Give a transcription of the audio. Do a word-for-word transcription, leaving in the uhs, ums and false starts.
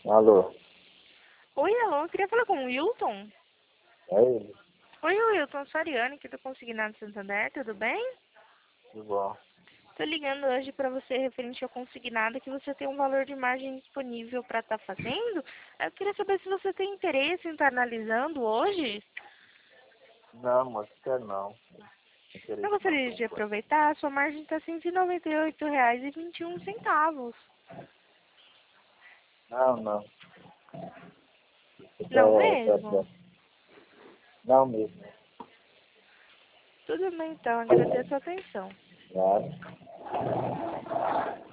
Alô? Oi, alô, eu queria falar com o Wilton. É ele? Oi, Wilton, sou a Ariane, aqui do Consignado Santander, tudo bem? Tudo bom? Tô ligando hoje pra você referente ao consignado que você tem um valor de margem disponível pra estar fazendo. Eu queria saber se você tem interesse em estar analisando hoje. Não, moço, quero não. Não Eu interesse não, por gostaria de enquanto. aproveitar, a sua margem está cento e noventa e oito reais e vinte e um centavos. Não, não. Isso Não é, tá, tá. mesmo? Não mesmo. Tudo bem então, agradeço a atenção. Claro.